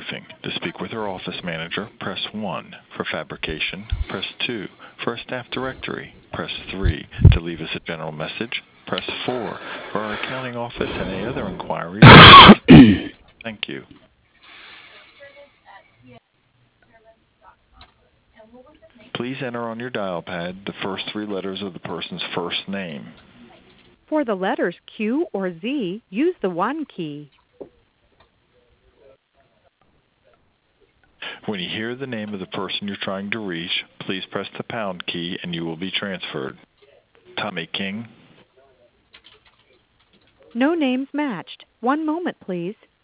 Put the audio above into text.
roofing. To speak with our office manager, press 1. For fabrication, press 2. For our staff directory, press 3. To leave us a general message, press 4. For our accounting office and any other inquiries, thank you. Please enter on your dial pad the first 3 letters of the person's first name. For the letters Q or Z, use the 1 key. When you hear the name of the person you're trying to reach, please press the pound key and you will be transferred. Tommy King. No names matched. 1 moment, please.